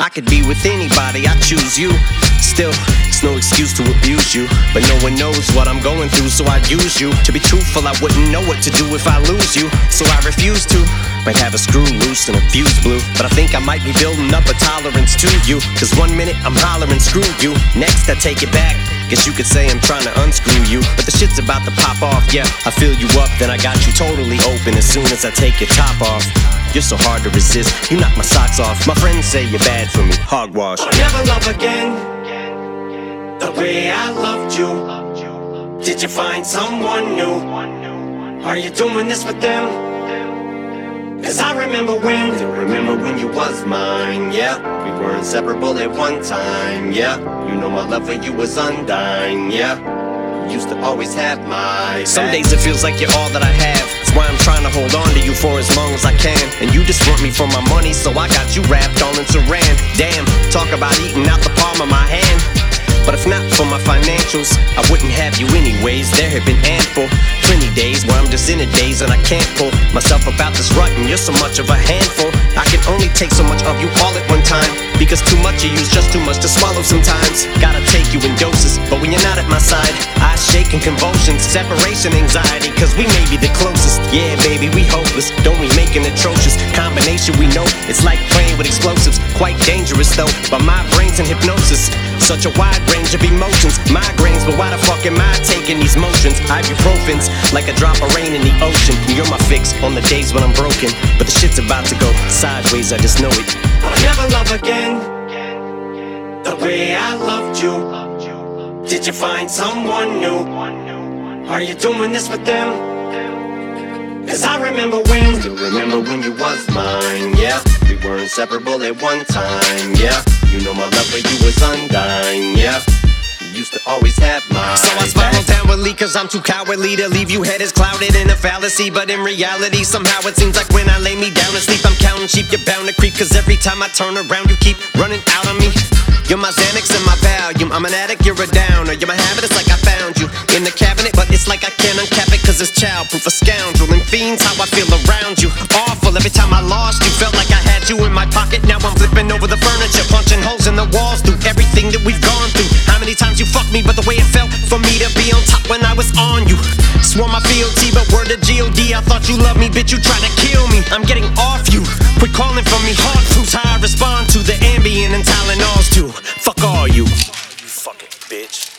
I could be with anybody, I choose you. Still, it's no excuse to abuse you, but no one knows what I'm going through, so I'd use you. To be truthful, I wouldn't know what to do if I lose you, so I refuse to. Might have a screw loose and a fuse blew, but I think I might be building up a tolerance to you. Cause 1 minute I'm hollering screw you, next I take it back. Guess you could say I'm trying to unscrew you, but the shit's about to pop off, yeah. I fill you up, then I got you totally open as soon as I take your top off. You're so hard to resist, you knock my socks off. My friends say you're bad for me, hogwash. I'll never love again the way I loved you. Did you find someone new? Are you doing this with them? Cause I remember when you was mine, yeah. We were inseparable at one time, yeah. You know my love for you was undying, yeah. You used to always have my back. Some days it feels like you're all that I have. That's why I'm trying to hold on to you for as long as I can. And you just want me for my money, so I got you wrapped all in saran. Damn, talk about eating out the palm of my hand. But if not for my financials, I wouldn't have you anyways. There have been ample, plenty days where I'm just in a daze and I can't pull myself about this rut, and you're so much of a handful. I can only take so much of you all at one time, because too much of you's just too much to swallow sometimes. Gotta take you in doses, but when you're not at my side, I shake in convulsions, separation anxiety, cause we may be the closest. Yeah, baby, we hopeless, don't we make an atrocious combination? We know it's like playing with explosives, quite dangerous though, but my brain's in hypnosis. Such a wide range of emotions, migraines, but why the fuck am I taking these motions? Ibuprofen's like a drop of rain in the ocean. You're my fix on the days when I'm broken, but the shit's about to go sideways, I just know it. I'll never love again the way I loved you. Did you find someone new? Are you doing this with them? Cause I remember when you was mine, yeah. We were inseparable at one time, yeah. You know my love for you was undying, yeah. You used to always have my So I spiral downwardly cause I'm too cowardly to leave you head is clouded in a fallacy. But in reality somehow it seems like when I lay me down to sleep I'm counting sheep, you're bound to creep. Cause every time I turn around you keep running out on me. You're my Xanax and my Valium, I'm an addict, you're a downer. You're my habit, it's like I found you in the cabinet, but it's like I can't uncap it cause it's childproof. A scoundrel and fiends, how I feel around you. Awful, every time I lost you felt like I had you in my pocket. Now I'm flipping over the furniture, punching holes in the walls through everything that we've gone through. How many times you fucked me, but the way it felt for me to be on top when I was on you. Swore my fealty, but word to G.O.D. I thought you loved me, bitch, you tried to kill me. I'm getting off you, quit calling for me. Hard proofs how I respond to the Ambien and Tylenols too. Fuck all you fucking bitch.